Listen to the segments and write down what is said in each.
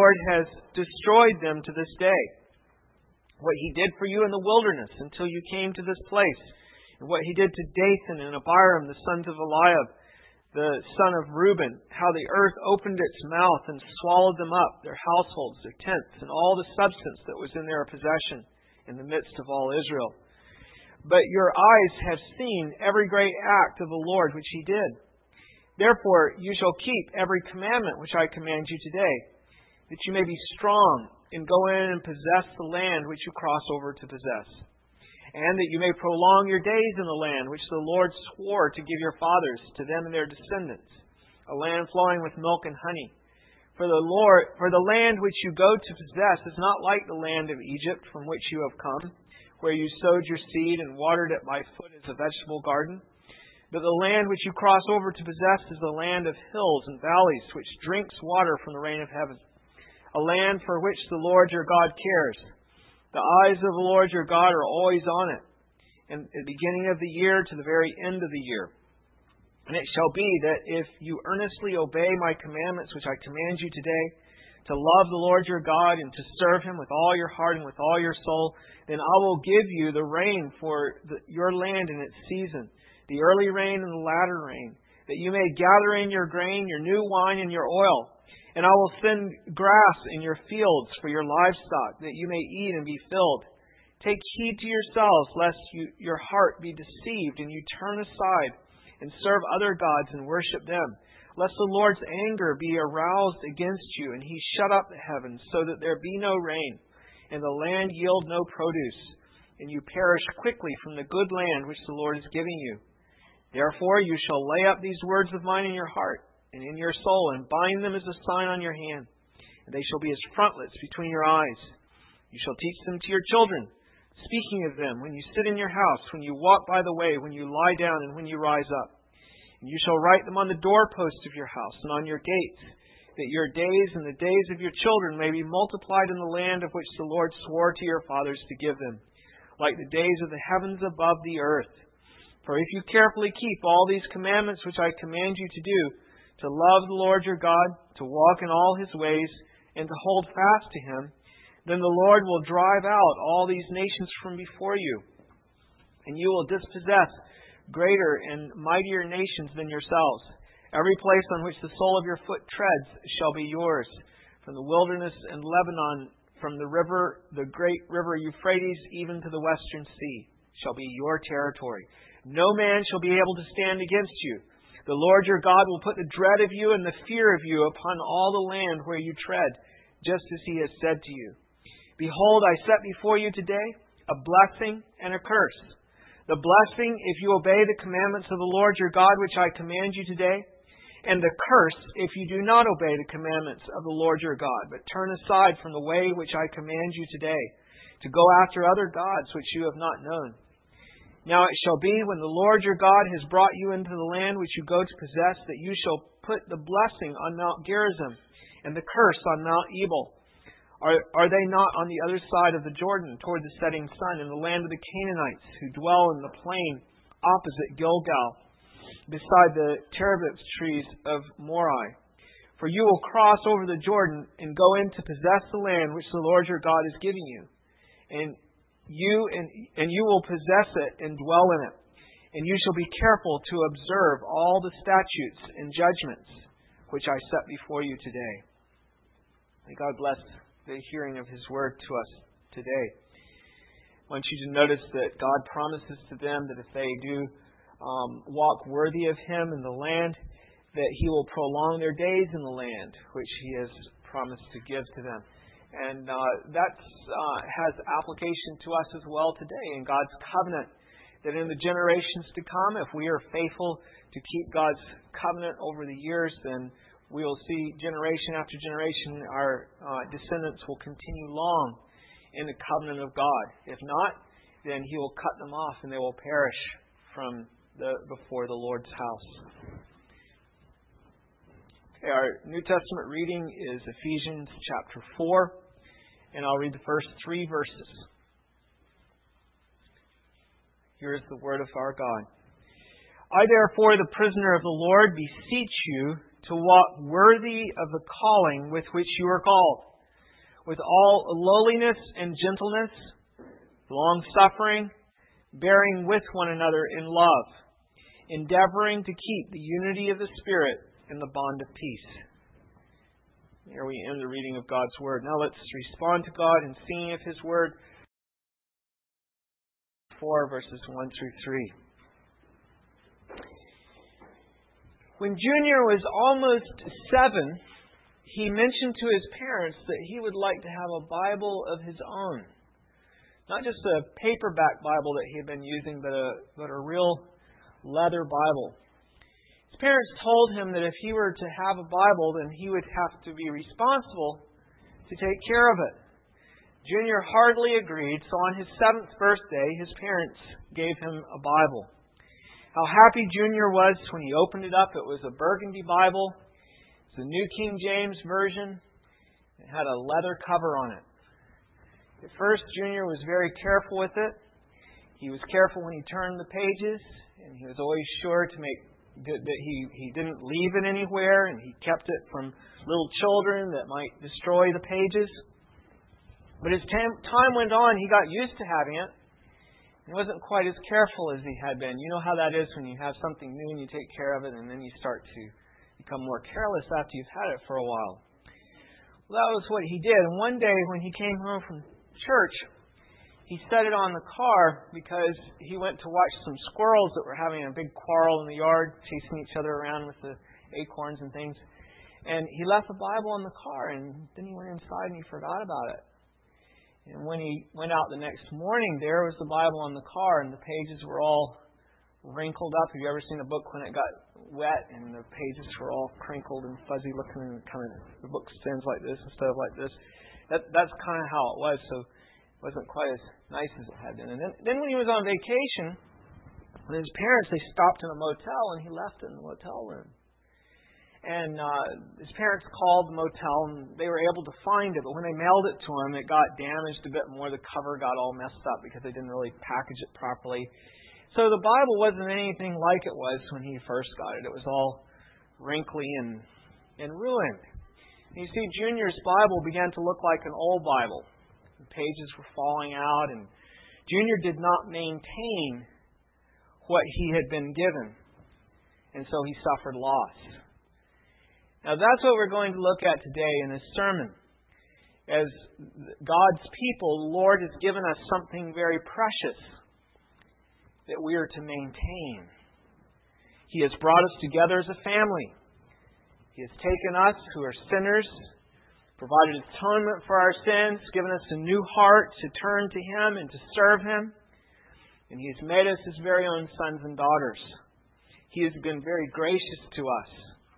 Lord has destroyed them to this day. What He did for you in the wilderness until you came to this place, and what He did to Dathan and Abiram, the sons of Eliab, the son of Reuben, how the earth opened its mouth and swallowed them up, their households, their tents, and all the substance that was in their possession in the midst of all Israel. But your eyes have seen every great act of the Lord which He did. Therefore you shall keep every commandment which I command you today, that you may be strong and go in and possess the land which you cross over to possess, and that you may prolong your days in the land which the Lord swore to give your fathers, to them and their descendants, a land flowing with milk and honey. For the land which you go to possess is not like the land of Egypt from which you have come, where you sowed your seed and watered it by foot as a vegetable garden. But the land which you cross over to possess is the land of hills and valleys, which drinks water from the rain of heaven, a land for which the Lord your God cares. The eyes of the Lord your God are always on it, and at the beginning of the year to the very end of the year. And it shall be that if you earnestly obey my commandments which I command you today, to love the Lord your God and to serve Him with all your heart and with all your soul, then I will give you the rain for your land in its season, the early rain and the latter rain, that you may gather in your grain, your new wine, and your oil. And I will send grass in your fields for your livestock, that you may eat and be filled. Take heed to yourselves, lest your heart be deceived, and you turn aside and serve other gods and worship them. Lest the Lord's anger be aroused against you, and He shut up the heavens, so that there be no rain, and the land yield no produce, and you perish quickly from the good land which the Lord is giving you. Therefore you shall lay up these words of mine in your heart and in your soul, and bind them as a sign on your hand, and they shall be as frontlets between your eyes. You shall teach them to your children, speaking of them when you sit in your house, when you walk by the way, when you lie down, and when you rise up. And you shall write them on the doorposts of your house and on your gates, that your days and the days of your children may be multiplied in the land of which the Lord swore to your fathers to give them, like the days of the heavens above the earth. For if you carefully keep all these commandments which I command you to do, to love the Lord your God, to walk in all His ways, and to hold fast to Him, then the Lord will drive out all these nations from before you, and you will dispossess greater and mightier nations than yourselves. Every place on which the sole of your foot treads shall be yours, from the wilderness and Lebanon, from the river, the great river Euphrates, even to the western sea, shall be your territory. No man shall be able to stand against you. The Lord your God will put the dread of you and the fear of you upon all the land where you tread, just as He has said to you. Behold, I set before you today a blessing and a curse. The blessing, if you obey the commandments of the Lord your God, which I command you today, and the curse, if you do not obey the commandments of the Lord your God, but turn aside from the way which I command you today, to go after other gods which you have not known. Now it shall be, when the Lord your God has brought you into the land which you go to possess, that you shall put the blessing on Mount Gerizim and the curse on Mount Ebal. Are they not on the other side of the Jordan, toward the setting sun, in the land of the Canaanites, who dwell in the plain opposite Gilgal, beside the terebinth trees of Moreh? For you will cross over the Jordan and go in to possess the land which the Lord your God is giving you. And you will possess it and dwell in it. And you shall be careful to observe all the statutes and judgments which I set before you today. May God bless the hearing of His word to us today. I want you to notice that God promises to them that if they do walk worthy of Him in the land, that He will prolong their days in the land which He has promised to give to them. And that has application to us as well today in God's covenant, that in the generations to come, if we are faithful to keep God's covenant over the years, then we will see generation after generation our descendants will continue long in the covenant of God. If not, then He will cut them off and they will perish from before the Lord's house. Okay, our New Testament reading is Ephesians chapter 4, and I'll read the first 3 verses. Here is the word of our God. I therefore, the prisoner of the Lord, beseech you to walk worthy of the calling with which you are called, with all lowliness and gentleness, long-suffering, bearing with one another in love, endeavoring to keep the unity of the Spirit in the bond of peace. Here we end the reading of God's Word. Now let's respond to God in singing of His Word. 4 verses 1 through 3. When Junior was almost 7, he mentioned to his parents that he would like to have a Bible of his own. Not just a paperback Bible that he had been using, but a real leather Bible. His parents told him that if he were to have a Bible, then he would have to be responsible to take care of it. Junior heartily agreed, so on his 7th birthday, his parents gave him a Bible. How happy Junior was when he opened it up. It was a burgundy Bible. It's the New King James Version. It had a leather cover on it. At first, Junior was very careful with it. He was careful when he turned the pages, and he was always sure to make that he didn't leave it anywhere, and he kept it from little children that might destroy the pages. But as time went on, he got used to having it. He wasn't quite as careful as he had been. You know how that is when you have something new and you take care of it, and then you start to become more careless after you've had it for a while. Well, that was what he did. And one day when he came home from church, he set it on the car because he went to watch some squirrels that were having a big quarrel in the yard, chasing each other around with the acorns and things. And he left the Bible in the car, and then he went inside and he forgot about it. And when he went out the next morning, there was the Bible on the car, and the pages were all wrinkled up. Have you ever seen a book when it got wet and the pages were all crinkled and fuzzy looking, and the book stands like this instead of like this? That's kind of how it was. So it wasn't quite as nice as it had been. And then when he was on vacation with his parents, they stopped in a motel, and he left it in the motel room. And his parents called the motel, and they were able to find it. But when they mailed it to him, it got damaged a bit more. The cover got all messed up because they didn't really package it properly. So the Bible wasn't anything like it was when he first got it. It was all wrinkly and ruined. And you see, Junior's Bible began to look like an old Bible. The pages were falling out, and Junior did not maintain what he had been given. And so he suffered loss. Now that's what we're going to look at today in this sermon. As God's people, the Lord has given us something very precious that we are to maintain. He has brought us together as a family. He has taken us who are sinners, provided atonement for our sins, given us a new heart to turn to Him and to serve Him. And He has made us His very own sons and daughters. He has been very gracious to us.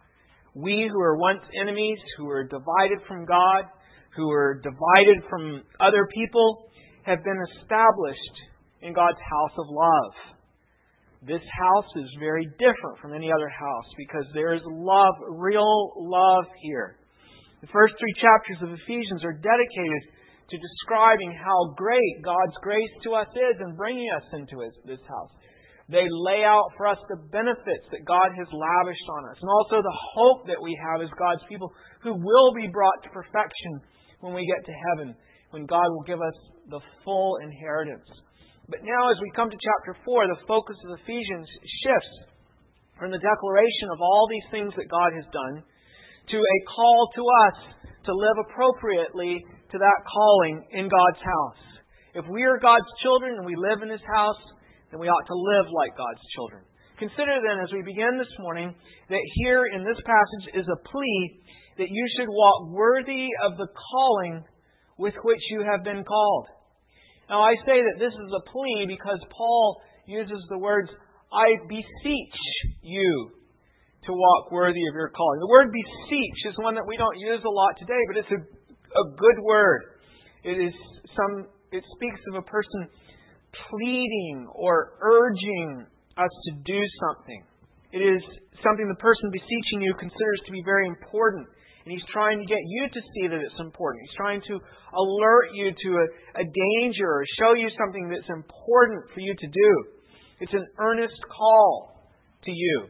We who were once enemies, who were divided from God, who were divided from other people, have been established in God's house of love. This house is very different from any other house because there is love, real love here. The first 3 chapters of Ephesians are dedicated to describing how great God's grace to us is in bringing us into this house. They lay out for us the benefits that God has lavished on us, and also the hope that we have as God's people who will be brought to perfection when we get to heaven, when God will give us the full inheritance. But now as we come to chapter 4, the focus of Ephesians shifts from the declaration of all these things that God has done to a call to us to live appropriately to that calling in God's house. If we are God's children and we live in His house, then we ought to live like God's children. Consider then, as we begin this morning, that here in this passage is a plea that you should walk worthy of the calling with which you have been called. Now, I say that this is a plea because Paul uses the words, I beseech you to walk worthy of your calling. The word beseech is one that we don't use a lot today, but it's a good word. It speaks of a person pleading or urging us to do something. It is something the person beseeching you considers to be very important. And he's trying to get you to see that it's important. He's trying to alert you to a danger or show you something that's important for you to do. It's an earnest call to you.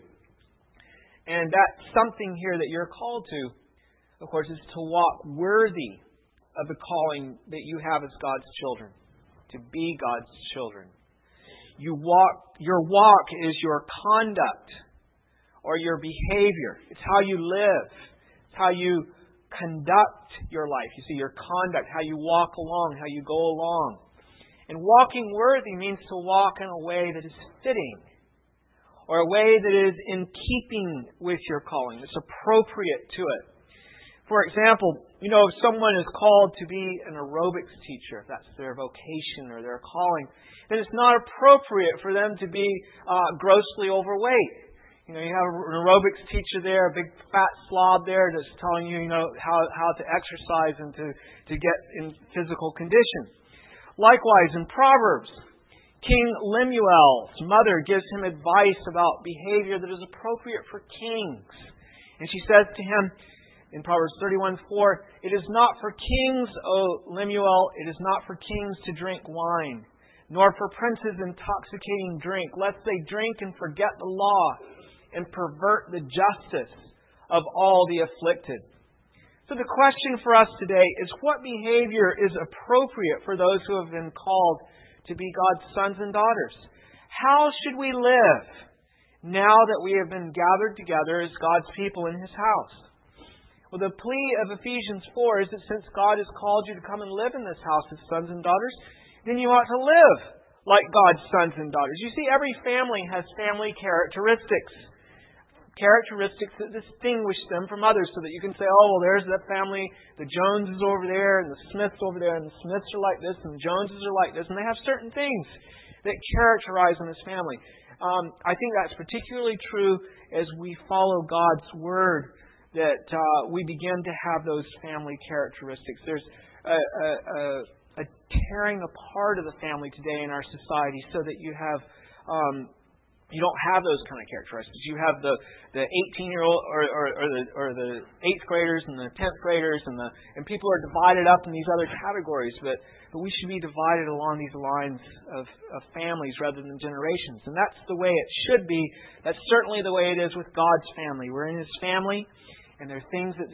And that something here that you're called to, of course, is to walk worthy of the calling that you have as God's children, to be God's children. Your walk is your conduct or your behavior. It's how you live. It's how you conduct your life. You see, your conduct, how you walk along, how you go along. And walking worthy means to walk in a way that is fitting, or a way that is in keeping with your calling. It's appropriate to it. For example, if someone is called to be an aerobics teacher, if that's their vocation or their calling, then it's not appropriate for them to be grossly overweight. You have an aerobics teacher there, a big fat slob there that's telling you, how to exercise and to get in physical condition. Likewise, in Proverbs, King Lemuel's mother gives him advice about behavior that is appropriate for kings. And she says to him in Proverbs 31:4, "It is not for kings, O Lemuel, it is not for kings to drink wine, nor for princes intoxicating drink, lest they drink and forget the law and pervert the justice of all the afflicted." So the question for us today is, what behavior is appropriate for those who have been called to be God's sons and daughters? How should we live now that we have been gathered together as God's people in His house? Well, the plea of Ephesians 4 is that since God has called you to come and live in this house as sons and daughters, then you ought to live like God's sons and daughters. You see, every family has family characteristics that distinguish them from others, so that you can say, there's that family, the Joneses over there, and the Smiths over there, and the Smiths are like this, and the Joneses are like this, and they have certain things that characterize them as family. I think that's particularly true as we follow God's Word, that we begin to have those family characteristics. There's a tearing apart of the family today in our society, so that you have you don't have those kind of characteristics. You have the 18-year-old or the 8th graders and the 10th graders, and people are divided up in these other categories. But we should be divided along these lines of families rather than generations. And that's the way it should be. That's certainly the way it is with God's family. We're in His family, and there are things that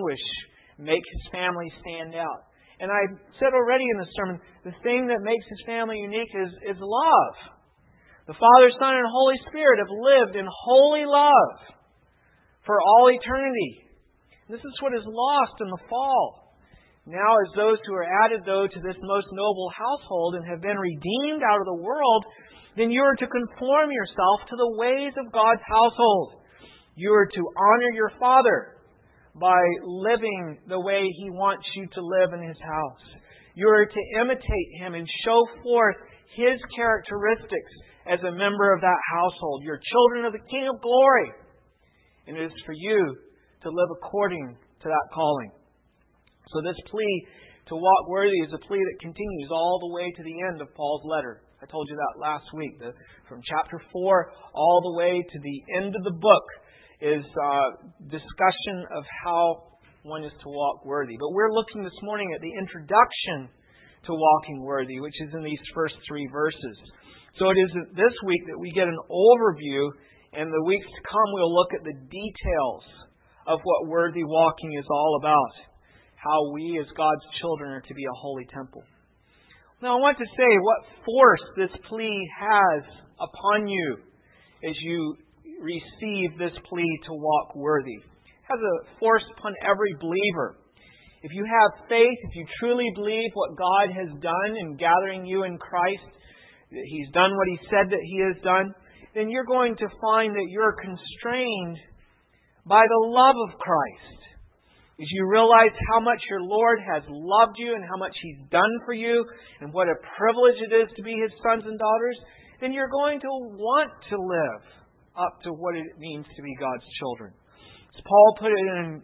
make His family stand out. And I said already in the sermon, the thing that makes His family unique is love. The Father, Son, and Holy Spirit have lived in holy love for all eternity. This is what is lost in the fall. Now, as those who are added, though, to this most noble household and have been redeemed out of the world, then you are to conform yourself to the ways of God's household. You are to honor your Father by living the way He wants you to live in His house. You are to imitate Him and show forth His characteristics as a member of that household. You're children of the King of Glory. And it is for you to live according to that calling. So this plea to walk worthy is a plea that continues all the way to the end of Paul's letter. I told you that last week. From chapter 4 all the way to the end of the book is discussion of how one is to walk worthy. But we're looking this morning at the introduction to walking worthy, which is in these first 3 verses. So it is this week that we get an overview, and the weeks to come we'll look at the details of what worthy walking is all about. How we as God's children are to be a holy temple. Now I want to say what force this plea has upon you as you receive this plea to walk worthy. It has a force upon every believer. If you have faith, if you truly believe what God has done in gathering you in Christ, that He's done what He said that He has done, then you're going to find that you're constrained by the love of Christ. As you realize how much your Lord has loved you and how much He's done for you and what a privilege it is to be His sons and daughters, then you're going to want to live up to what it means to be God's children. As Paul put it in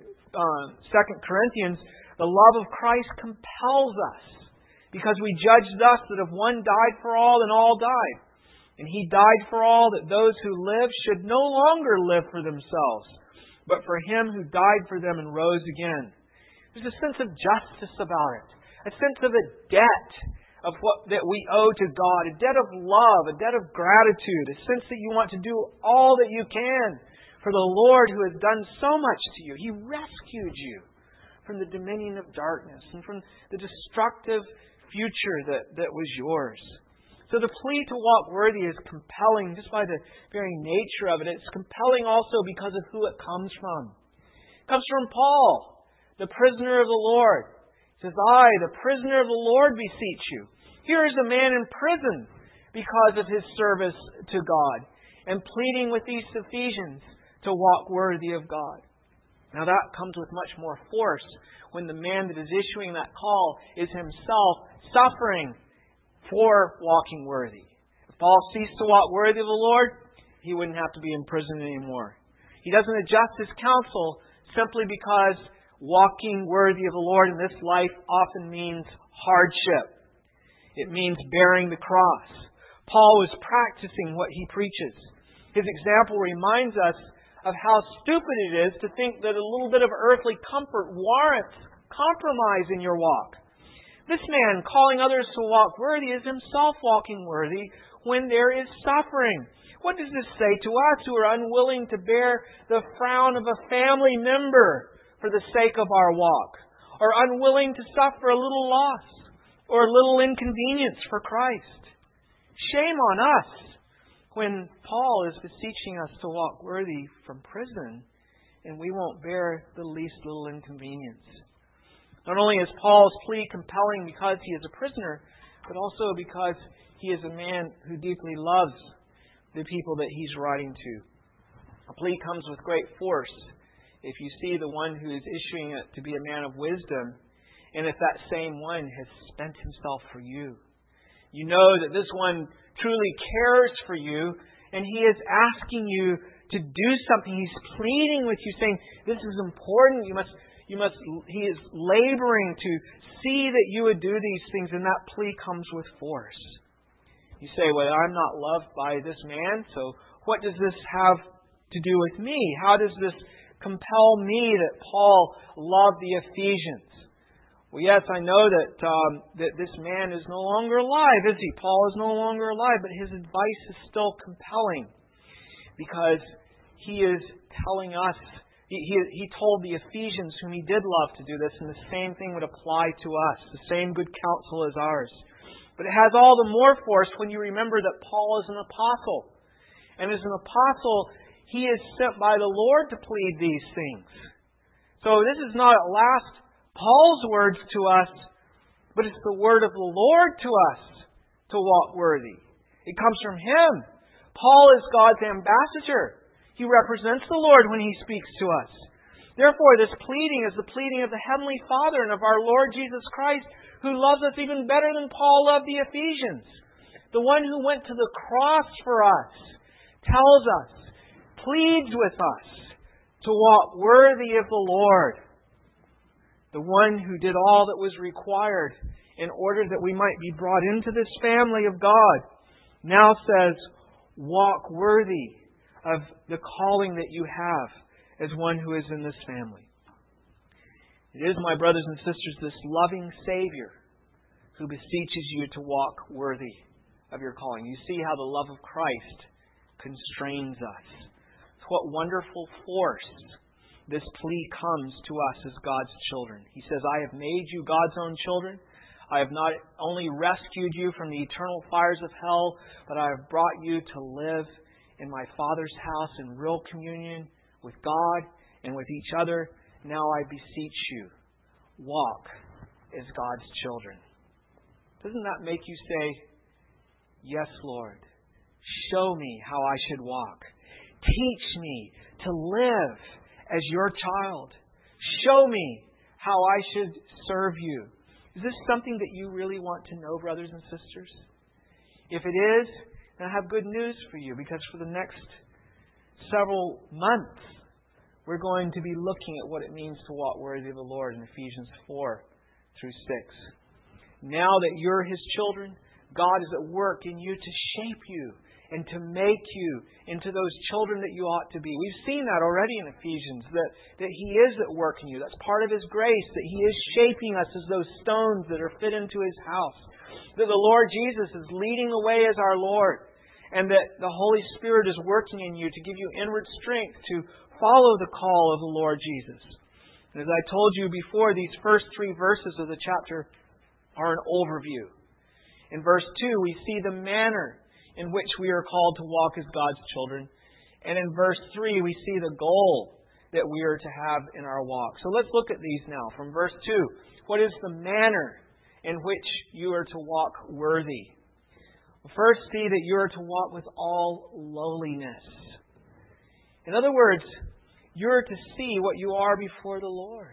2 Corinthians, the love of Christ compels us, because we judge thus that if one died for all, then all died. And He died for all, that those who live should no longer live for themselves, but for Him who died for them and rose again. There's a sense of justice about it, a sense of a debt that we owe to God, a debt of love, a debt of gratitude, a sense that you want to do all that you can for the Lord who has done so much to you. He rescued you from the dominion of darkness and from the destructive future that was yours. So the plea to walk worthy is compelling just by the very nature of it. It's compelling also because of who it comes from. It comes from Paul, the prisoner of the Lord. He says, I, the prisoner of the Lord, beseech you. Here is a man in prison because of his service to God and pleading with these Ephesians to walk worthy of God. Now that comes with much more force when the man that is issuing that call is himself suffering for walking worthy. If Paul ceased to walk worthy of the Lord, he wouldn't have to be in prison anymore. He doesn't adjust his counsel simply because walking worthy of the Lord in this life often means hardship. It means bearing the cross. Paul was practicing what he preaches. His example reminds us of how stupid it is to think that a little bit of earthly comfort warrants compromise in your walk. This man, calling others to walk worthy, is himself walking worthy when there is suffering. What does this say to us who are unwilling to bear the frown of a family member for the sake of our walk, or unwilling to suffer a little loss or a little inconvenience for Christ? Shame on us when Paul is beseeching us to walk worthy from prison and we won't bear the least little inconvenience. Not only is Paul's plea compelling because he is a prisoner, but also because he is a man who deeply loves the people that he's writing to. A plea comes with great force if you see the one who is issuing it to be a man of wisdom, and if that same one has spent himself for you. You know that this one truly cares for you, and he is asking you to do something. He's pleading with you, saying, this is important. He is laboring to see that you would do these things, and that plea comes with force. You say, well, I'm not loved by this man, so what does this have to do with me? How does this compel me that Paul loved the Ephesians? Well, yes, I know that this man is no longer alive, is he? Paul is no longer alive, but his advice is still compelling because he is telling us. He told the Ephesians whom he did love to do this, and the same thing would apply to us, the same good counsel as ours. But it has all the more force when you remember that Paul is an apostle. And as an apostle, he is sent by the Lord to plead these things. So this is not at last Paul's words to us, but it's the word of the Lord to us to walk worthy. It comes from him. Paul is God's ambassador. He represents the Lord when he speaks to us. Therefore, this pleading is the pleading of the Heavenly Father and of our Lord Jesus Christ, who loves us even better than Paul loved the Ephesians. The one who went to the cross for us tells us, pleads with us to walk worthy of the Lord. The one who did all that was required in order that we might be brought into this family of God now says, walk worthy of the calling that you have as one who is in this family. It is, my brothers and sisters, this loving Savior who beseeches you to walk worthy of your calling. You see how the love of Christ constrains us. What wonderful force this plea comes to us as God's children. He says, I have made you God's own children. I have not only rescued you from the eternal fires of hell, but I have brought you to live in my Father's house in real communion with God and with each other. Now I beseech you, walk as God's children. Doesn't that make you say, yes, Lord, show me how I should walk. Teach me to live as your child. Show me how I should serve you. Is this something that you really want to know, brothers and sisters? If it is, then I have good news for you, because for the next several months, we're going to be looking at what it means to walk worthy of the Lord in Ephesians 4 through 6. Now that you're His children, God is at work in you to shape you and to make you into those children that you ought to be. We've seen that already in Ephesians, that He is at work in you. That's part of His grace, that He is shaping us as those stones that are fit into His house. That the Lord Jesus is leading the way as our Lord. And that the Holy Spirit is working in you to give you inward strength to follow the call of the Lord Jesus. And as I told you before, these first 3 verses of the chapter are an overview. In verse 2, we see the manner in which we are called to walk as God's children. And in verse 3, we see the goal that we are to have in our walk. So let's look at these now. From verse 2, what is the manner in which you are to walk worthy? First, see that you are to walk with all lowliness. In other words, you are to see what you are before the Lord.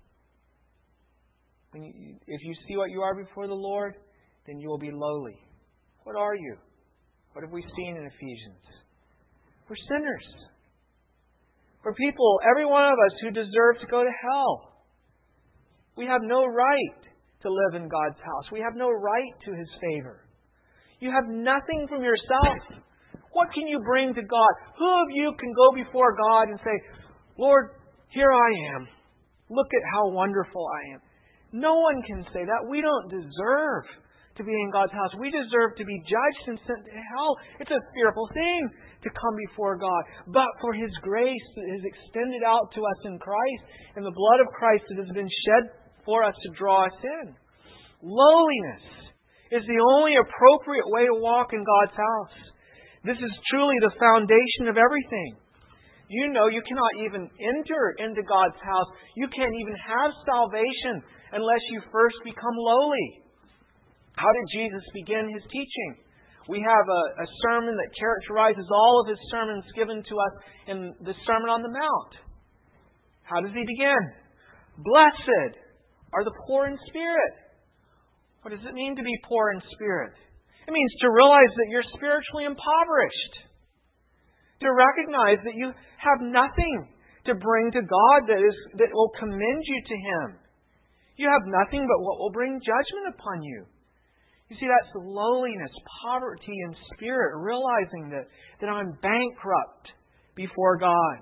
If you see what you are before the Lord, then you will be lowly. What are you? What have we seen in Ephesians? We're sinners. We're people, every one of us, who deserve to go to hell. We have no right to live in God's house. We have no right to His favor. You have nothing from yourself. What can you bring to God? Who of you can go before God and say, Lord, here I am. Look at how wonderful I am. No one can say that. We don't deserve to be in God's house. We deserve to be judged and sent to hell. It's a fearful thing to come before God. But for His grace that is extended out to us in Christ and the blood of Christ that has been shed for us to draw us in. Lowliness is the only appropriate way to walk in God's house. This is truly the foundation of everything. You know you cannot even enter into God's house. You can't even have salvation unless you first become lowly. How did Jesus begin His teaching? We have a sermon that characterizes all of His sermons given to us in the Sermon on the Mount. How does He begin? Blessed are the poor in spirit. What does it mean to be poor in spirit? It means to realize that you're spiritually impoverished. To recognize that you have nothing to bring to God that will commend you to Him. You have nothing but what will bring judgment upon you. You see, that's lowliness, poverty in spirit, realizing that I'm bankrupt before God.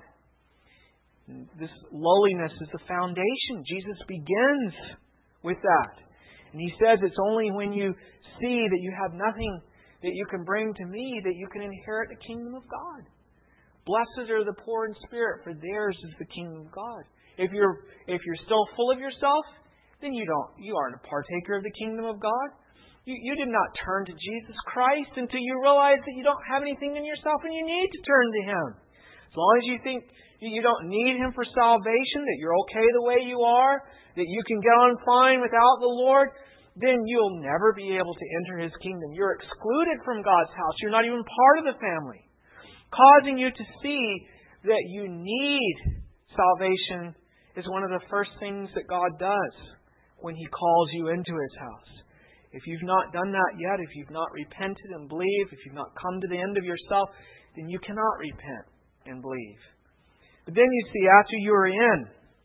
This lowliness is the foundation. Jesus begins with that. And He says it's only when you see that you have nothing that you can bring to Me that you can inherit the kingdom of God. Blessed are the poor in spirit, for theirs is the kingdom of God. If you're still full of yourself, then you aren't a partaker of the kingdom of God. You did not turn to Jesus Christ until you realize that you don't have anything in yourself and you need to turn to Him. As long as you think you don't need Him for salvation, that you're okay the way you are, that you can get on fine without the Lord, then you'll never be able to enter His kingdom. You're excluded from God's house. You're not even part of the family. Causing you to see that you need salvation is one of the first things that God does when He calls you into His house. If you've not done that yet, if you've not repented and believed, if you've not come to the end of yourself, then you cannot repent and believe. But then you see, after you are in,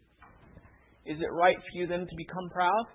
is it right for you then to become proud?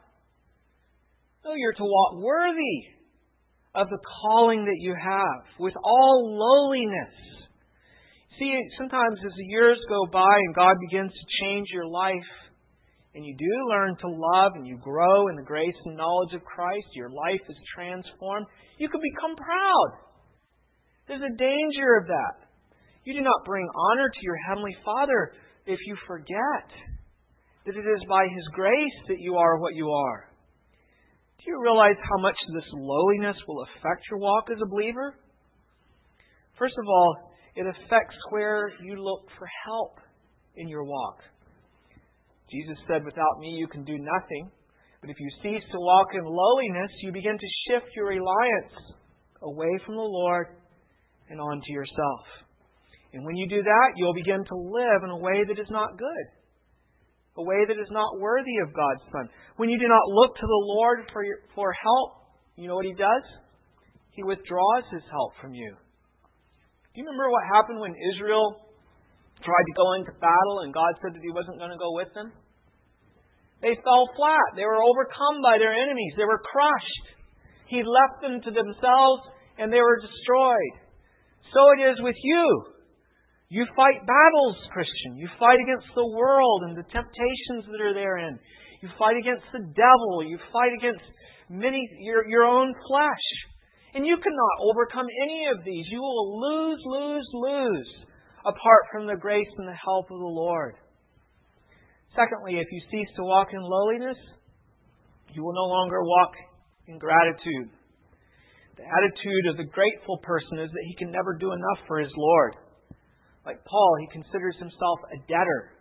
No, you're to walk worthy of the calling that you have, with all lowliness. See, sometimes as the years go by and God begins to change your life, and you do learn to love and you grow in the grace and knowledge of Christ, your life is transformed, you can become proud. There's a danger of that. You do not bring honor to your Heavenly Father if you forget that it is by His grace that you are what you are. Do you realize how much this lowliness will affect your walk as a believer? First of all, it affects where you look for help in your walk. Jesus said, without Me you can do nothing. But if you cease to walk in lowliness, you begin to shift your reliance away from the Lord and onto yourself. And when you do that, you'll begin to live in a way that is not good. A way that is not worthy of God's Son. When you do not look to the Lord for help, you know what He does? He withdraws His help from you. Do you remember what happened when Israel tried to go into battle and God said that He wasn't going to go with them? They fell flat. They were overcome by their enemies. They were crushed. He left them to themselves and they were destroyed. So it is with you. You fight battles, Christian. You fight against the world and the temptations that are therein. You fight against the devil. You fight against your own flesh. And you cannot overcome any of these. You will lose apart from the grace and the help of the Lord. Secondly, if you cease to walk in lowliness, you will no longer walk in gratitude. The attitude of the grateful person is that he can never do enough for his Lord. Like Paul, he considers himself a debtor.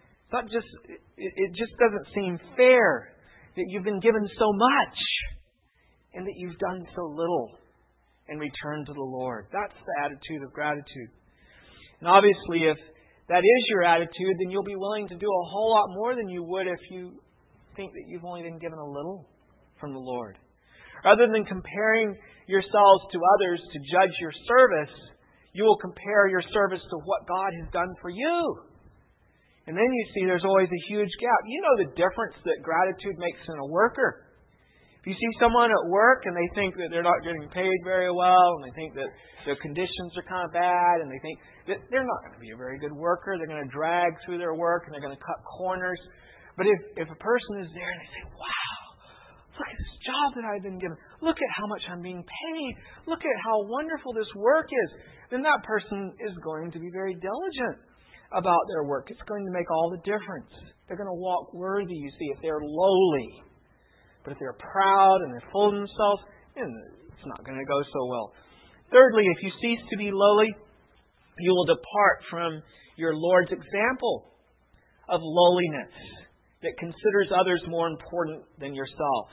It just doesn't seem fair that you've been given so much and that you've done so little in return to the Lord. That's the attitude of gratitude. And obviously, if that is your attitude, then you'll be willing to do a whole lot more than you would if you think that you've only been given a little from the Lord. Rather than comparing yourselves to others to judge your service, you will compare your service to what God has done for you. And then you see there's always a huge gap. You know the difference that gratitude makes in a worker. If you see someone at work and they think that they're not getting paid very well, and they think that their conditions are kind of bad, and they think that they're not going to be a very good worker, they're going to drag through their work and they're going to cut corners. But if a person is there and they say, wow, look at this job that I've been given. Look at how much I'm being paid. Look at how wonderful this work is. Then that person is going to be very diligent about their work. It's going to make all the difference. They're going to walk worthy, you see, if they're lowly. But if they're proud and they're full of themselves, then it's not going to go so well. Thirdly, if you cease to be lowly, you will depart from your Lord's example of lowliness that considers others more important than yourself.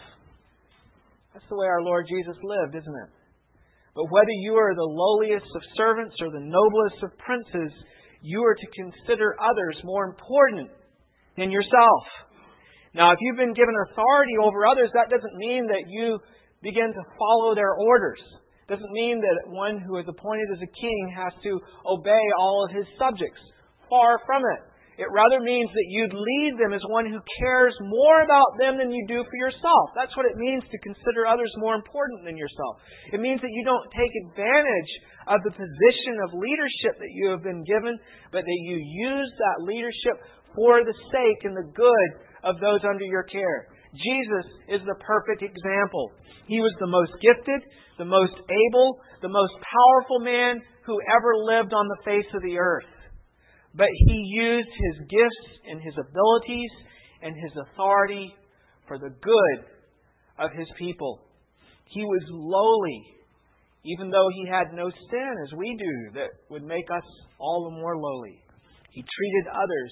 That's the way our Lord Jesus lived, isn't it? But whether you are the lowliest of servants or the noblest of princes, you are to consider others more important than yourself. Now, if you've been given authority over others, that doesn't mean that you begin to follow their orders. It doesn't mean that one who is appointed as a king has to obey all of his subjects. Far from it. It rather means that you'd lead them as one who cares more about them than you do for yourself. That's what it means to consider others more important than yourself. It means that you don't take advantage of the position of leadership that you have been given, but that you use that leadership for the sake and the good of those under your care. Jesus is the perfect example. He was the most gifted, the most able, the most powerful man who ever lived on the face of the earth. But He used His gifts and His abilities and His authority for the good of His people. He was lowly, even though He had no sin as we do that would make us all the more lowly. He treated others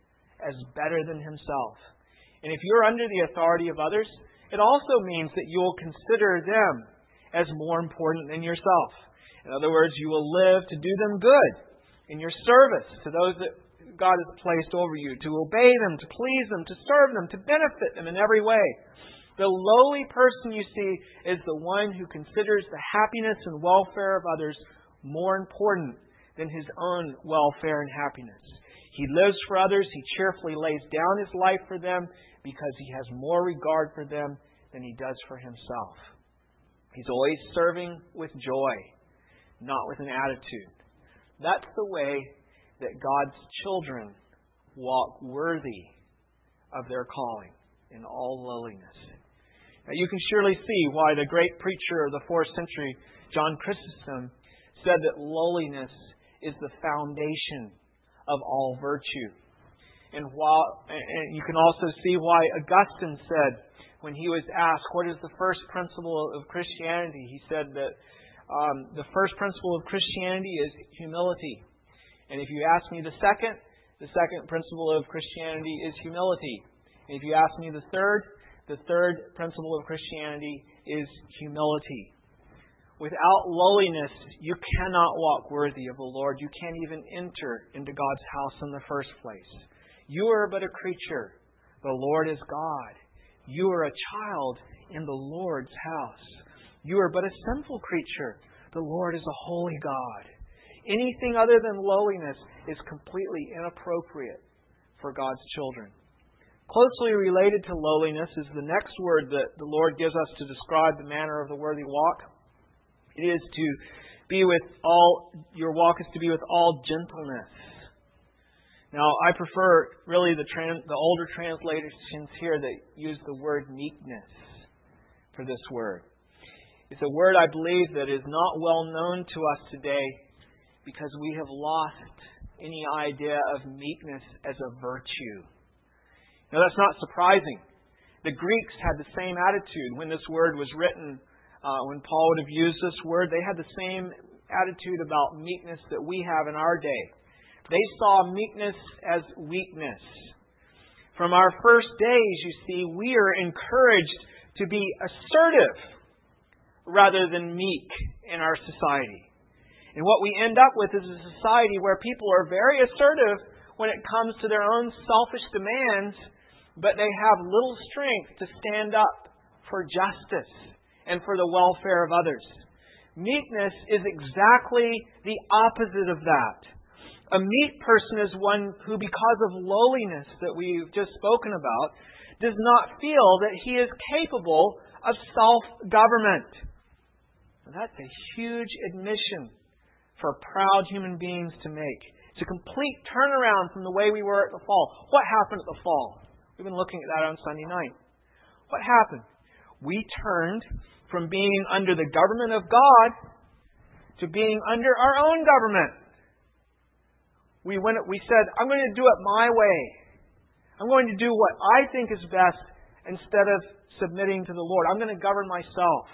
as better than Himself. And if you're under the authority of others, it also means that you will consider them as more important than yourself. In other words, you will live to do them good in your service to those that God has placed over you, to obey them, to please them, to serve them, to benefit them in every way. The lowly person, you see, is the one who considers the happiness and welfare of others more important than his own welfare and happiness. He lives for others. He cheerfully lays down his life for them because he has more regard for them than he does for himself. He's always serving with joy, not with an attitude. That's the way that God's children walk worthy of their calling in all lowliness. Now, you can surely see why the great preacher of the 4th century, John Chrysostom, said that lowliness is the foundation of all virtue. And you can also see why Augustine said, when he was asked what is the first principle of Christianity, he said that the first principle of Christianity is humility. And if you ask me the second principle of Christianity is humility. And if you ask me the third principle of Christianity is humility. Without lowliness, you cannot walk worthy of the Lord. You can't even enter into God's house in the first place. You are but a creature. The Lord is God. You are a child in the Lord's house. You are but a sinful creature. The Lord is a holy God. Anything other than lowliness is completely inappropriate for God's children. Closely related to lowliness is the next word that the Lord gives us to describe the manner of the worthy walk. It is to be with all, your walk is to be with all gentleness. Now, I prefer really the older translations here that use the word meekness for this word. It's a word, I believe, that is not well known to us today because we have lost any idea of meekness as a virtue. Now that's not surprising. The Greeks had the same attitude when this word was written. When Paul would have used this word, they had the same attitude about meekness that we have in our day. They saw meekness as weakness. From our first days, you see, we are encouraged to be assertive rather than meek in our society. And what we end up with is a society where people are very assertive when it comes to their own selfish demands, but they have little strength to stand up for justice and for the welfare of others. Meekness is exactly the opposite of that. A meek person is one who, because of lowliness that we've just spoken about, does not feel that he is capable of self-government. And that's a huge admission for proud human beings to make. It's a complete turnaround from the way we were at the fall. What happened at the fall? We've been looking at that on Sunday night. What happened? We turned from being under the government of God to being under our own government. We said, I'm going to do it my way. I'm going to do what I think is best instead of submitting to the Lord. I'm going to govern myself.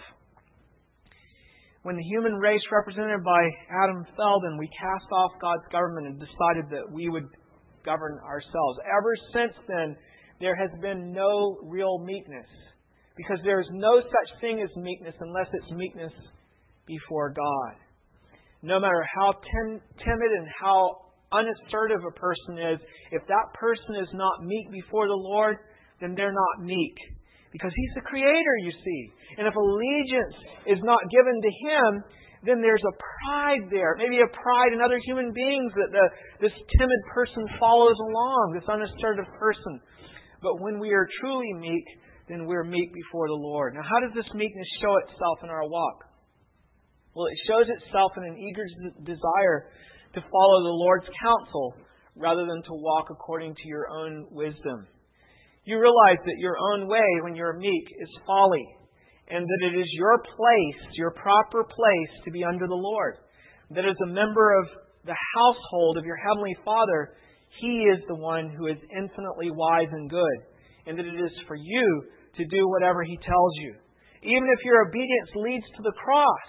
When the human race represented by Adam fell, then we cast off God's government and decided that we would govern ourselves. Ever since then, there has been no real meekness. Because there is no such thing as meekness unless it's meekness before God. No matter how timid and how unassertive a person is, if that person is not meek before the Lord, then they're not meek. Because He's the Creator, you see. And if allegiance is not given to Him, then there's a pride there. Maybe a pride in other human beings that this timid person follows along, this unassertive person. But when we are truly meek, then we're meek before the Lord. Now, how does this meekness show itself in our walk? Well, it shows itself in an eager desire to follow the Lord's counsel rather than to walk according to your own wisdom. You realize that your own way, when you're meek, is folly, and that it is your place, your proper place, to be under the Lord. That as a member of the household of your Heavenly Father, He is the one who is infinitely wise and good, and that it is for you to do whatever He tells you. Even if your obedience leads to the cross,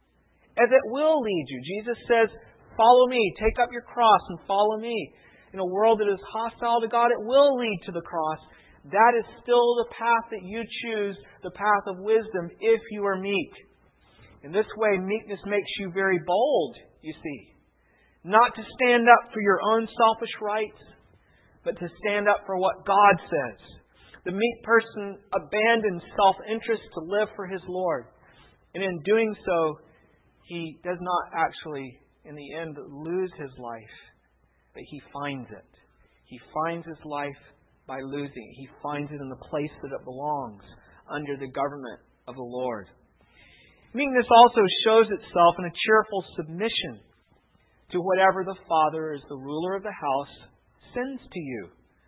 as it will lead you. Jesus says, follow me, take up your cross and follow me. In a world that is hostile to God, it will lead to the cross. That is still the path that you choose, the path of wisdom, if you are meek. In this way, meekness makes you very bold, you see. Not to stand up for your own selfish rights, but to stand up for what God says. The meek person abandons self-interest to live for his Lord. And in doing so, he does not actually, in the end, lose his life, but he finds it. He finds his life by losing it. He finds it in the place that it belongs, under the government of the Lord. Meekness also shows itself in a cheerful submission to whatever the father, as the ruler of the house, sends to you.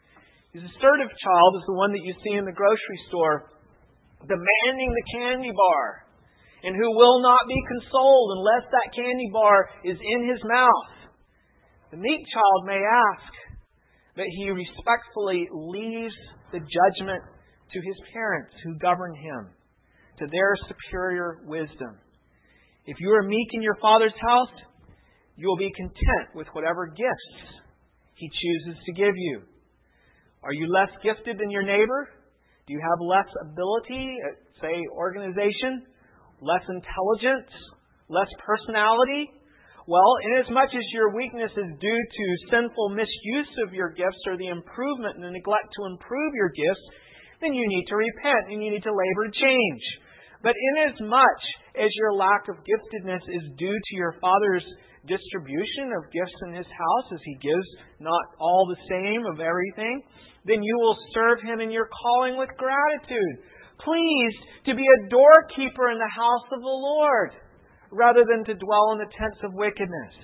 His assertive child is the one that you see in the grocery store, demanding the candy bar, and who will not be consoled unless that candy bar is in his mouth. The meek child may ask, but he respectfully leaves the judgment to his parents who govern him, to their superior wisdom. If you are meek in your Father's house, you will be content with whatever gifts He chooses to give you. Are you less gifted than your neighbor? Do you have less ability at, say, organization? Less intelligence? Less personality? Well, inasmuch as your weakness is due to sinful misuse of your gifts or the improvement and the neglect to improve your gifts, then you need to repent and you need to labor to change. But inasmuch as your lack of giftedness is due to your Father's distribution of gifts in His house, as He gives not all the same of everything, then you will serve Him in your calling with gratitude, pleased to be a doorkeeper in the house of the Lord, rather than to dwell in the tents of wickedness.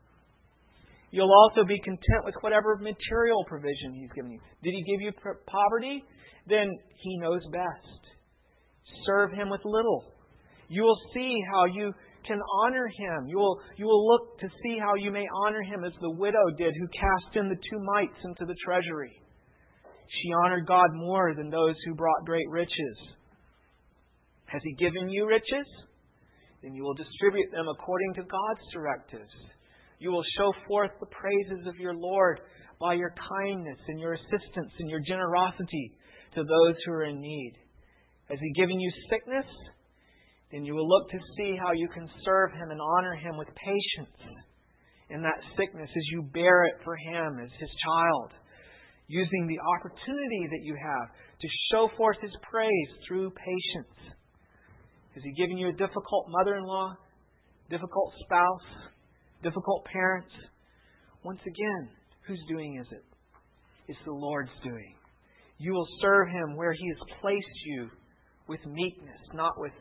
You'll also be content with whatever material provision He's given you. Did He give you poverty? Then He knows best. Serve Him with little. You will see how you can honor Him. You will look to see how you may honor Him as the widow did who cast in the 2 mites into the treasury. She honored God more than those who brought great riches. Has He given you riches? Then you will distribute them according to God's directives. You will show forth the praises of your Lord by your kindness and your assistance and your generosity to those who are in need. Has He given you sickness? Then you will look to see how you can serve Him and honor Him with patience in that sickness as you bear it for Him as His child, using the opportunity that you have to show forth His praise through patience. Has He given you a difficult mother-in-law, difficult spouse, difficult parents? Once again, whose doing is it? It's the Lord's doing. You will serve Him where He has placed you with meekness, not with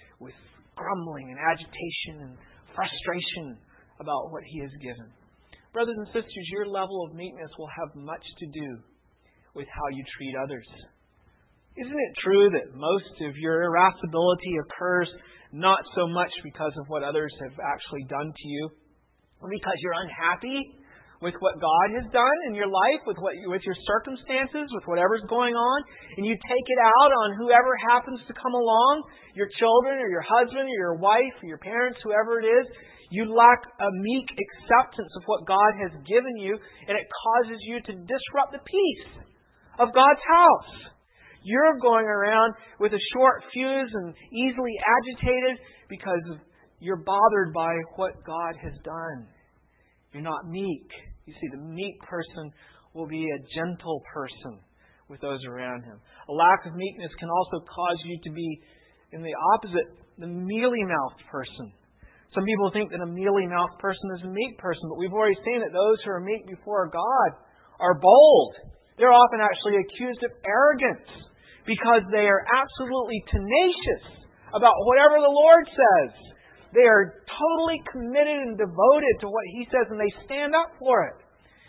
grumbling and agitation and frustration about what He has given. Brothers and sisters, your level of meekness will have much to do with how you treat others. Isn't it true that most of your irascibility occurs not so much because of what others have actually done to you, or because you're unhappy with what God has done in your life, with your circumstances, with whatever's going on, and you take it out on whoever happens to come along, your children or your husband or your wife or your parents, whoever it is. You lack a meek acceptance of what God has given you, and it causes you to disrupt the peace of God's house. You're going around with a short fuse and easily agitated because you're bothered by what God has done. You're not meek. You see, the meek person will be a gentle person with those around him. A lack of meekness can also cause you to be, in the opposite, the mealy-mouthed person. Some people think that a mealy-mouthed person is a meek person, but we've already seen that those who are meek before God are bold. They're often actually accused of arrogance because they are absolutely tenacious about whatever the Lord says. They are totally committed and devoted to what He says, and they stand up for it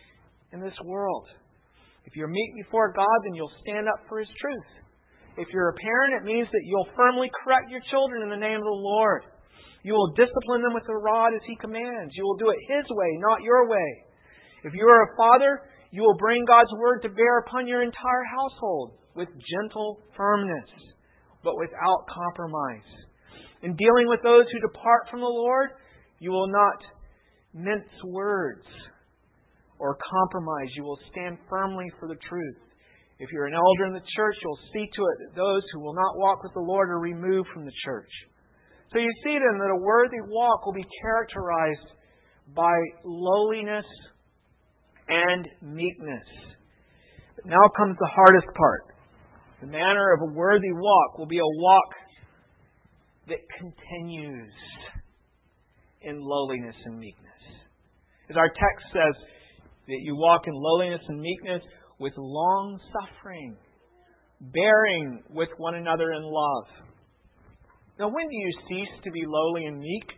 in this world. If you're meek before God, then you'll stand up for His truth. If you're a parent, it means that you'll firmly correct your children in the name of the Lord. You will discipline them with the rod as He commands. You will do it His way, not your way. If you are a father, you will bring God's Word to bear upon your entire household with gentle firmness, but without compromise. In dealing with those who depart from the Lord, you will not mince words or compromise. You will stand firmly for the truth. If you're an elder in the church, you'll see to it that those who will not walk with the Lord are removed from the church. So you see then that a worthy walk will be characterized by lowliness and meekness. But now comes the hardest part. The manner of a worthy walk will be a walk that continues in lowliness and meekness. As our text says, that you walk in lowliness and meekness with long suffering, bearing with one another in love. Now, when do you cease to be lowly and meek?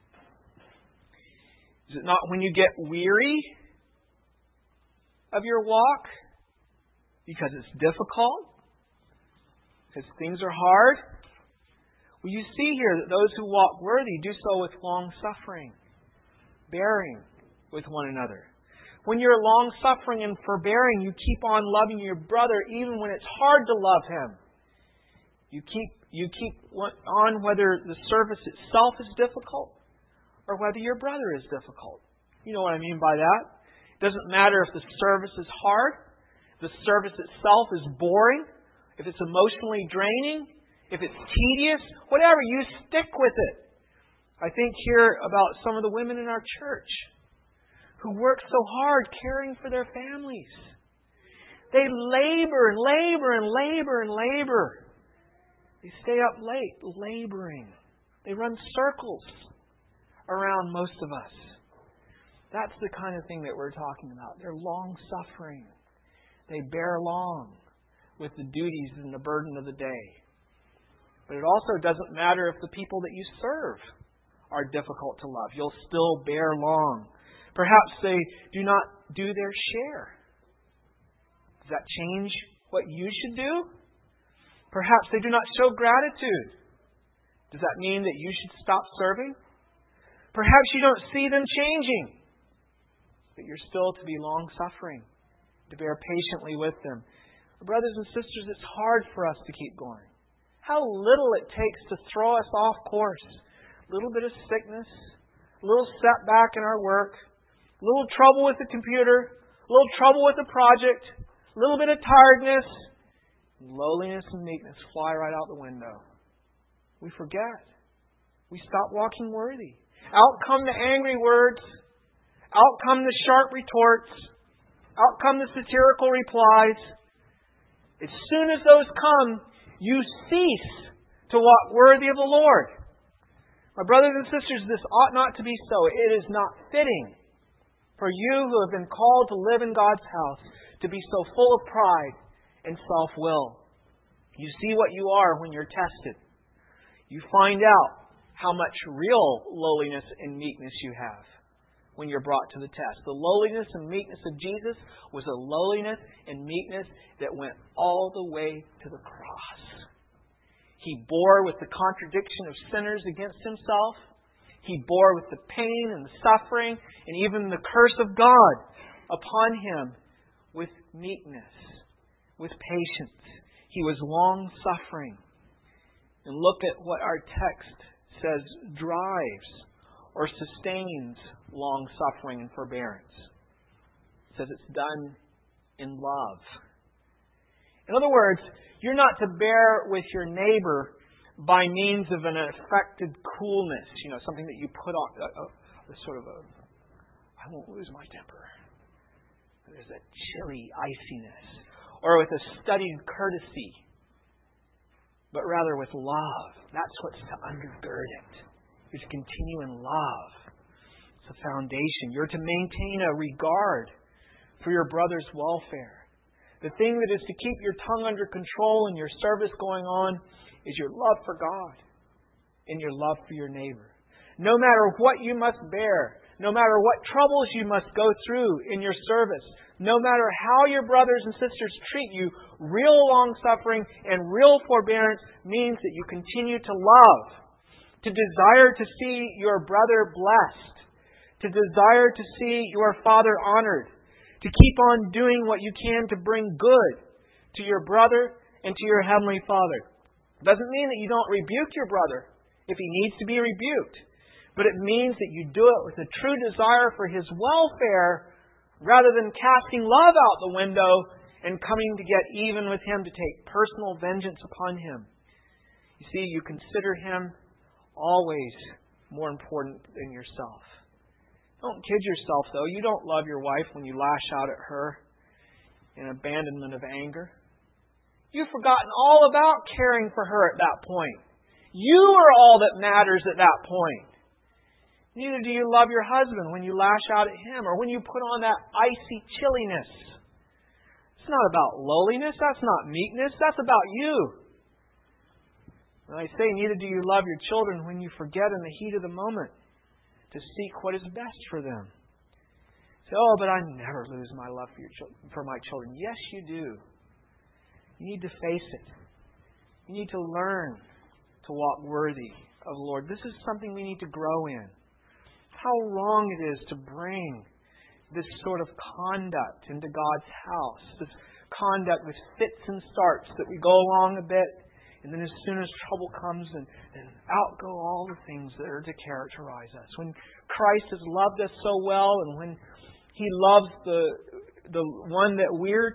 Is it not when you get weary of your walk? Because it's difficult? Because things are hard? Well, you see here that those who walk worthy do so with long suffering, bearing with one another. When you're long-suffering and forbearing, you keep on loving your brother even when it's hard to love him. You keep on whether the service itself is difficult or whether your brother is difficult. You know what I mean by that? It doesn't matter if the service is hard, if the service itself is boring, if it's emotionally draining, if it's tedious, whatever, you stick with it. I think here about some of the women in our church who work so hard caring for their families. They labor and labor and labor and labor. They stay up late laboring. They run circles around most of us. That's the kind of thing that we're talking about. They're long-suffering. They bear long with the duties and the burden of the day. But it also doesn't matter if the people that you serve are difficult to love. You'll still bear long. Perhaps they do not do their share. Does that change what you should do? Perhaps they do not show gratitude. Does that mean that you should stop serving? Perhaps you don't see them changing, but you're still to be long-suffering, to bear patiently with them. Brothers and sisters, it's hard for us to keep going. How little it takes to throw us off course. A little bit of sickness, a little setback in our work, a little trouble with the computer, a little trouble with the project, a little bit of tiredness, lowliness and meekness fly right out the window. We forget. We stop walking worthy. Out come the angry words. Out come the sharp retorts. Out come the satirical replies. As soon as those come, you cease to walk worthy of the Lord. My brothers and sisters, this ought not to be so. It is not fitting for you who have been called to live in God's house to be so full of pride and self-will. You see what you are when you're tested. You find out how much real lowliness and meekness you have when you're brought to the test. The lowliness and meekness of Jesus was a lowliness and meekness that went all the way to the cross. He bore with the contradiction of sinners against Himself. He bore with the pain and the suffering and even the curse of God upon Him with meekness, with patience. He was long-suffering. And look at what our text says drives or sustains long-suffering and forbearance. It says it's done in love. In other words, you're not to bear with your neighbor by means of an affected coolness, something that you put on, I won't lose my temper. There's a chilly iciness. Or with a studied courtesy, but rather with love. That's what's to undergird it. You're to continue in love. It's a foundation. You're to maintain a regard for your brother's welfare. The thing that is to keep your tongue under control and your service going on is your love for God and your love for your neighbor. No matter what you must bear, no matter what troubles you must go through in your service, no matter how your brothers and sisters treat you, real long-suffering and real forbearance means that you continue to love, to desire to see your brother blessed, to desire to see your father honored, to keep on doing what you can to bring good to your brother and to your heavenly Father. It doesn't mean that you don't rebuke your brother if he needs to be rebuked, but it means that you do it with a true desire for his welfare rather than casting love out the window and coming to get even with him to take personal vengeance upon him. You see, you consider him always more important than yourself. Don't kid yourself, though. You don't love your wife when you lash out at her in abandonment of anger. You've forgotten all about caring for her at that point. You are all that matters at that point. Neither do you love your husband when you lash out at him or when you put on that icy chilliness. It's not about lowliness. That's not meekness. That's about you. And I say, neither do you love your children when you forget in the heat of the moment to seek what is best for them. Say, oh, but I never lose my love for my children. Yes, you do. You need to face it. You need to learn to walk worthy of the Lord. This is something we need to grow in. How wrong it is to bring this sort of conduct into God's house. This conduct with fits and starts that we go along a bit, and then as soon as trouble comes, and out go all the things that are to characterize us. When Christ has loved us so well, and when He loves the one that we're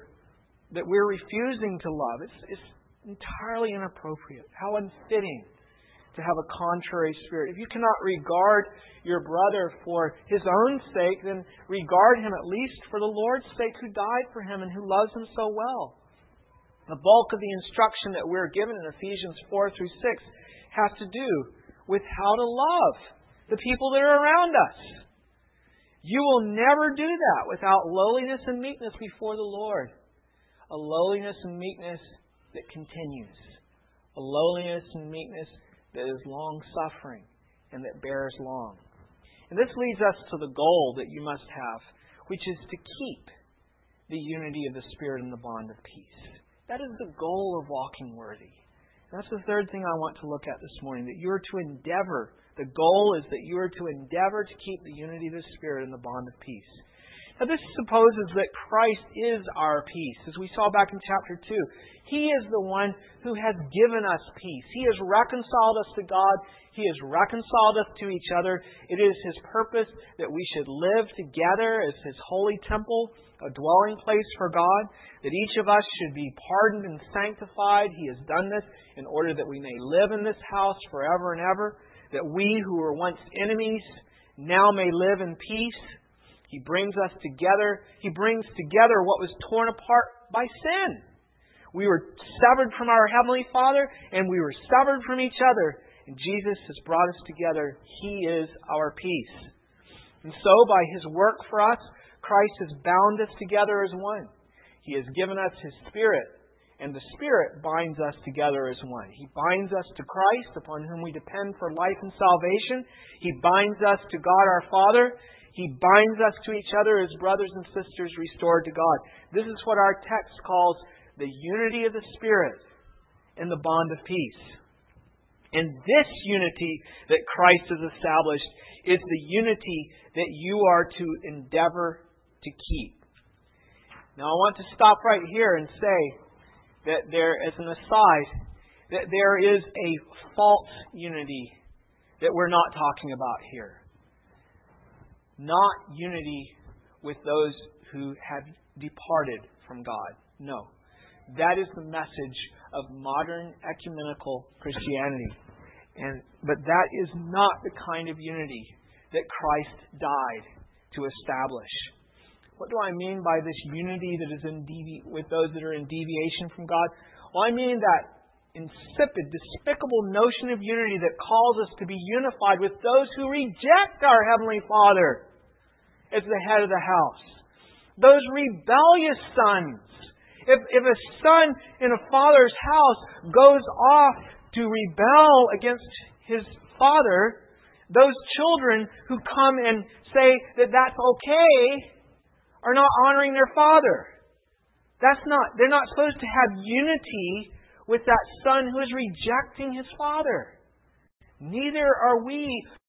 refusing to love, it's entirely inappropriate. How unfitting to have a contrary spirit. If you cannot regard your brother for his own sake, then regard him at least for the Lord's sake who died for him and who loves him so well. The bulk of the instruction that we're given in Ephesians 4 through 6 has to do with how to love the people that are around us. You will never do that without lowliness and meekness before the Lord. A lowliness and meekness that continues. A lowliness and meekness that is long-suffering and that bears long. And this leads us to the goal that you must have, which is to keep the unity of the Spirit in the bond of peace. That is the goal of walking worthy. And that's the third thing I want to look at this morning, that you are to endeavor. The goal is that you are to endeavor to keep the unity of the Spirit in the bond of peace. Now this supposes that Christ is our peace. As we saw back in chapter 2, He is the one who has given us peace. He has reconciled us to God. He has reconciled us to each other. It is His purpose that we should live together as His holy temple, a dwelling place for God, that each of us should be pardoned and sanctified. He has done this in order that we may live in this house forever and ever, that we who were once enemies now may live in peace. He brings us together. He brings together what was torn apart by sin. We were severed from our Heavenly Father, and we were severed from each other. And Jesus has brought us together. He is our peace. And so, by His work for us, Christ has bound us together as one. He has given us His Spirit, and the Spirit binds us together as one. He binds us to Christ, upon whom we depend for life and salvation. He binds us to God our Father. He binds us to each other as brothers and sisters restored to God. This is what our text calls the unity of the Spirit and the bond of peace. And this unity that Christ has established is the unity that you are to endeavor to keep. Now I want to stop right here and say that there, as an aside, that there is a false unity that we're not talking about here. Not unity with those who have departed from God. No. That is the message of modern ecumenical Christianity. But that is not the kind of unity that Christ died to establish. What do I mean by this unity that is with those that are in deviation from God? Well, I mean that insipid, despicable notion of unity that calls us to be unified with those who reject our Heavenly Father as the head of the house. Those rebellious sons. If a son in a father's house goes off to rebel against his father, those children who come and say that that's okay are not honoring their father. They're not supposed to have unity with that son who is rejecting his father. Neither are we.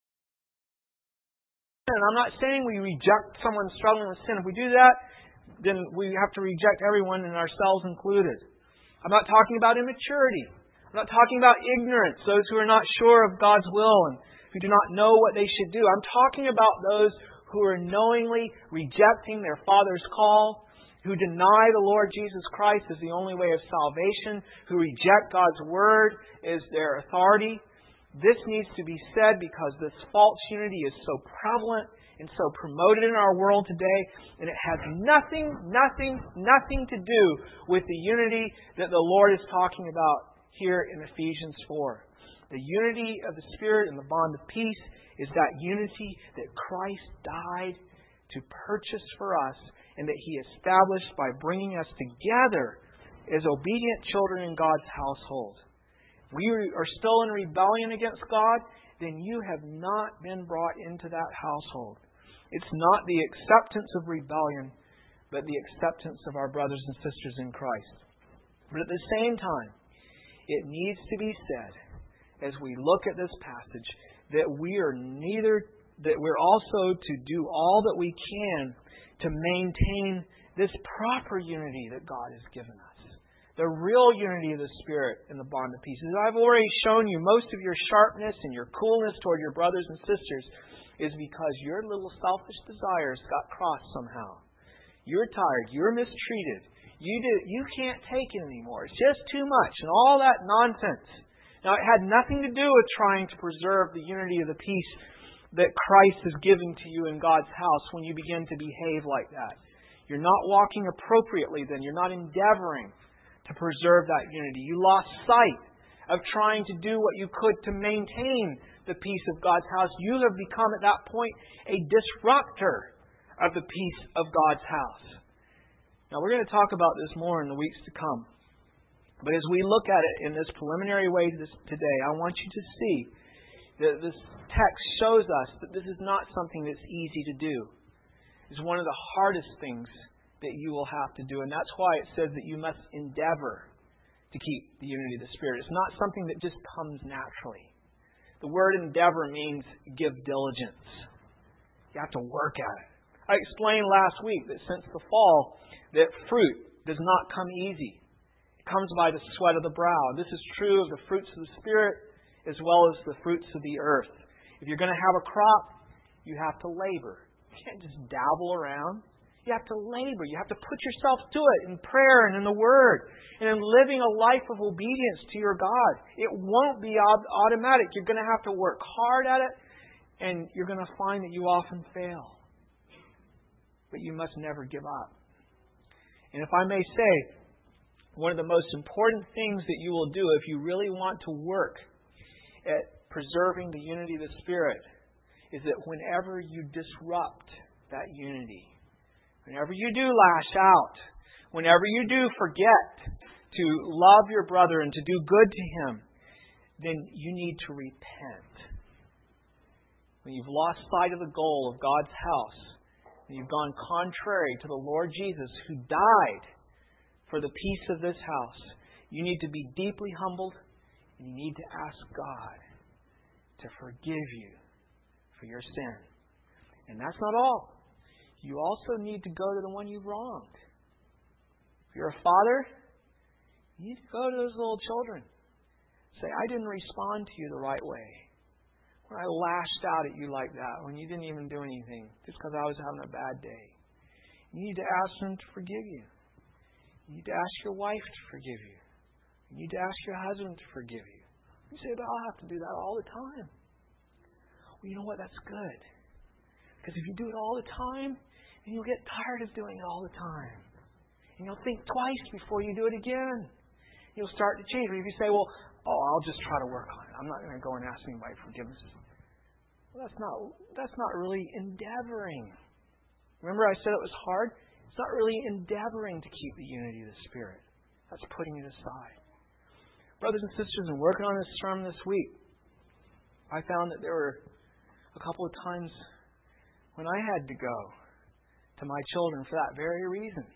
And I'm not saying we reject someone struggling with sin. If we do that, then we have to reject everyone, and ourselves included. I'm not talking about immaturity. I'm not talking about ignorance, those who are not sure of God's will and who do not know what they should do. I'm talking about those who are knowingly rejecting their Father's call, who deny the Lord Jesus Christ as the only way of salvation, who reject God's Word as their authority. This needs to be said because this false unity is so prevalent and so promoted in our world today, and it has nothing to do with the unity that the Lord is talking about here in Ephesians 4. The unity of the Spirit and the bond of peace is that unity that Christ died to purchase for us and that He established by bringing us together as obedient children in God's household. If we are still in rebellion against God, then you have not been brought into that household. It's not the acceptance of rebellion, but the acceptance of our brothers and sisters in Christ. But at the same time, it needs to be said, as we look at this passage, that we're also to do all that we can to maintain this proper unity that God has given us. The real unity of the Spirit and the bond of peace. As I've already shown you, most of your sharpness and your coolness toward your brothers and sisters is because your little selfish desires got crossed somehow. You're tired. You're mistreated. You can't take it anymore. It's just too much. And all that nonsense. Now, it had nothing to do with trying to preserve the unity of the peace that Christ has given to you in God's house when you begin to behave like that. You're not walking appropriately then. You're not endeavoring to preserve that unity. You lost sight of trying to do what you could to maintain the peace of God's house. You have become at that point a disruptor of the peace of God's house. Now we're going to talk about this more in the weeks to come. But as we look at it in this preliminary way today, I want you to see that this text shows us that this is not something that's easy to do. It's one of the hardest things that you will have to do. And that's why it says that you must endeavor to keep the unity of the Spirit. It's not something that just comes naturally. The word endeavor means give diligence. You have to work at it. I explained last week that since the fall, that fruit does not come easy. It comes by the sweat of the brow. This is true of the fruits of the Spirit as well as the fruits of the earth. If you're going to have a crop, you have to labor. You can't just dabble around. You have to labor. You have to put yourself to it in prayer and in the Word and in living a life of obedience to your God. It won't be automatic. You're going to have to work hard at it, and you're going to find that you often fail. But you must never give up. And if I may say, one of the most important things that you will do if you really want to work at preserving the unity of the Spirit is that whenever you disrupt that unity, whenever you do lash out, whenever you do forget to love your brother and to do good to him, then you need to repent. When you've lost sight of the goal of God's house, and you've gone contrary to the Lord Jesus who died for the peace of this house, you need to be deeply humbled and you need to ask God to forgive you for your sin. And that's not all. You also need to go to the one you've wronged. If you're a father, you need to go to those little children. Say, I didn't respond to you the right way. When I lashed out at you like that, when you didn't even do anything, just because I was having a bad day. You need to ask them to forgive you. You need to ask your wife to forgive you. You need to ask your husband to forgive you. You say, but I'll have to do that all the time. Well, you know what? That's good. Because if you do it all the time, then you'll get tired of doing it all the time. And you'll think twice before you do it again. You'll start to change. Or if you say, well, I'll just try to work on it. I'm not going to go and ask anybody forgiveness. Well, that's not really endeavoring. Remember I said it was hard? It's not really endeavoring to keep the unity of the Spirit. That's putting it aside. Brothers and sisters, in working on this sermon this week, I found that there were a couple of times when I had to go to my children for that very reason.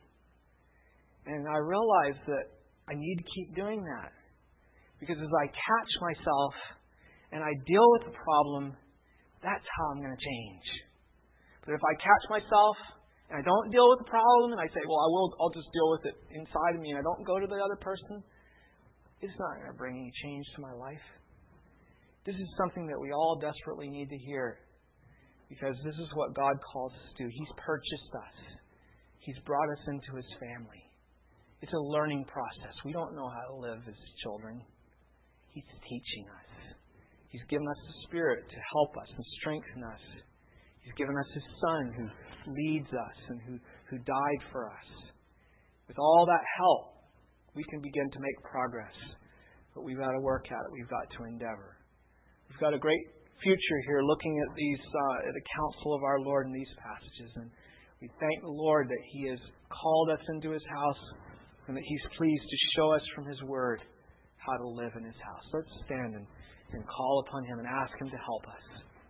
And I realized that I need to keep doing that. Because as I catch myself and I deal with the problem, that's how I'm going to change. But if I catch myself and I don't deal with the problem and I say, well, I'll just deal with it inside of me and I don't go to the other person, it's not going to bring any change to my life. This is something that we all desperately need to hear. Because this is what God calls us to do. He's purchased us. He's brought us into His family. It's a learning process. We don't know how to live as children. He's teaching us. He's given us the Spirit to help us and strengthen us. He's given us His Son who leads us and who died for us. With all that help, we can begin to make progress. But we've got to work at it. We've got to endeavor. We've got a great future here looking at these at the counsel of our Lord in these passages. And we thank the Lord that He has called us into His house and that He's pleased to show us from His Word how to live in His house. Let's stand and call upon Him and ask Him to help us.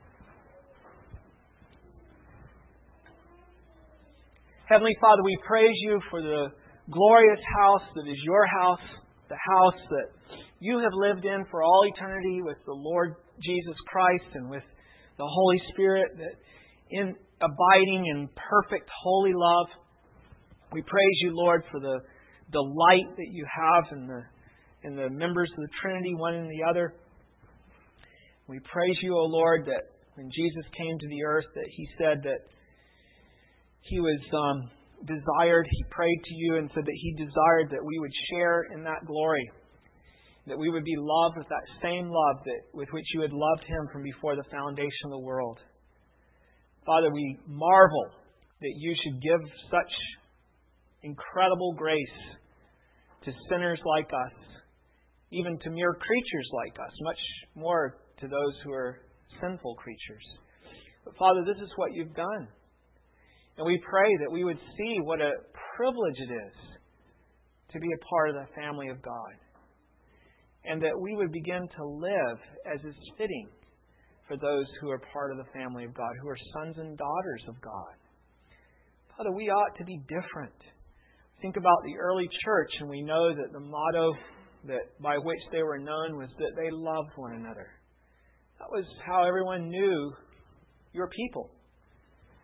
Heavenly Father, we praise You for the glorious house that is Your house, the house that You have lived in for all eternity with the Lord Jesus Christ and with the Holy Spirit, that in abiding in perfect holy love. We praise You, Lord, for the delight that You have in the members of the Trinity, one in the other. We praise You, O Lord, that when Jesus came to the earth, that He said that He was desired, He prayed to You and said that He desired that we would share in that glory, that we would be loved with that same love with which You had loved Him from before the foundation of the world. Father, we marvel that You should give such incredible grace to sinners like us, even to mere creatures like us, much more to those who are sinful creatures. But Father, this is what You've done. And we pray that we would see what a privilege it is to be a part of the family of God. And that we would begin to live as is fitting for those who are part of the family of God, who are sons and daughters of God. Father, we ought to be different. Think about the early church, and we know that the motto by which they were known was that they loved one another. That was how everyone knew Your people.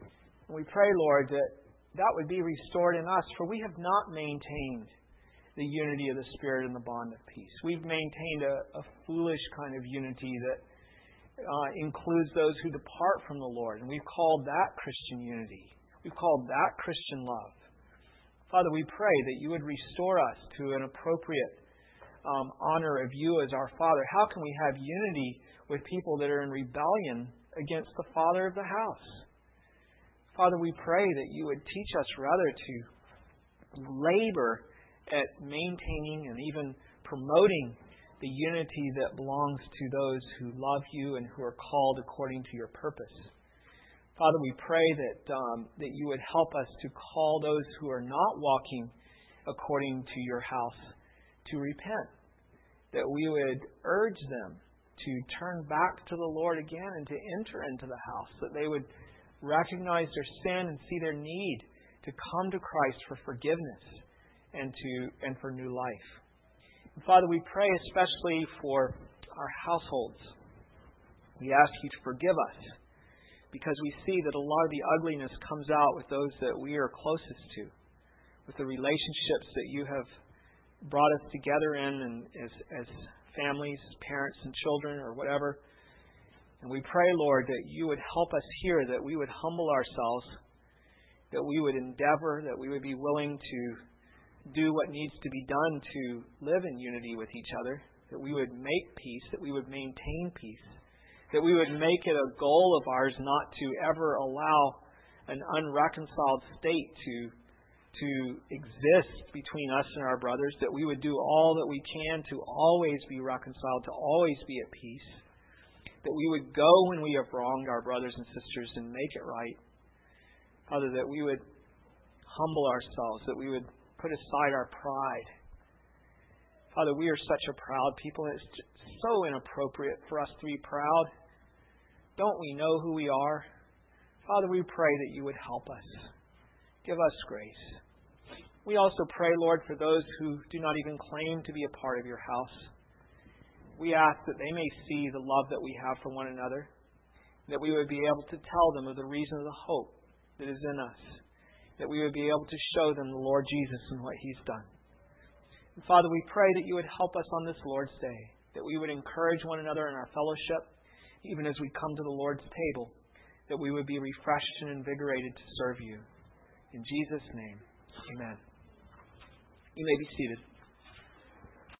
And we pray, Lord, that that would be restored in us, for we have not maintained the unity of the Spirit and the bond of peace. We've maintained a foolish kind of unity that includes those who depart from the Lord. And we've called that Christian unity. We've called that Christian love. Father, we pray that you would restore us to an appropriate honor of you as our Father. How can we have unity with people that are in rebellion against the Father of the house? Father, we pray that you would teach us rather to labor at maintaining and even promoting the unity that belongs to those who love you and who are called according to your purpose. Father, we pray that you would help us to call those who are not walking according to your house to repent, that we would urge them to turn back to the Lord again and to enter into the house, that they would recognize their sin and see their need to come to Christ for forgiveness and for new life. And Father, we pray especially for our households. We ask you to forgive us because we see that a lot of the ugliness comes out with those that we are closest to, with the relationships that you have brought us together in and as families, parents and children or whatever. And we pray, Lord, that you would help us here, that we would humble ourselves, that we would endeavor, that we would be willing to do what needs to be done to live in unity with each other, that we would make peace, that we would maintain peace, that we would make it a goal of ours not to ever allow an unreconciled state to exist between us and our brothers, that we would do all that we can to always be reconciled, to always be at peace, that we would go when we have wronged our brothers and sisters and make it right. Father, that we would humble ourselves, that we would put aside our pride. Father, we are such a proud people. It's so inappropriate for us to be proud. Don't we know who we are? Father, we pray that you would help us. Give us grace. We also pray, Lord, for those who do not even claim to be a part of your house. We ask that they may see the love that we have for one another, that we would be able to tell them of the reason of the hope that is in us, that we would be able to show them the Lord Jesus and what He's done. And Father, we pray that you would help us on this Lord's Day, that we would encourage one another in our fellowship, even as we come to the Lord's table, that we would be refreshed and invigorated to serve you. In Jesus' name, amen. You may be seated.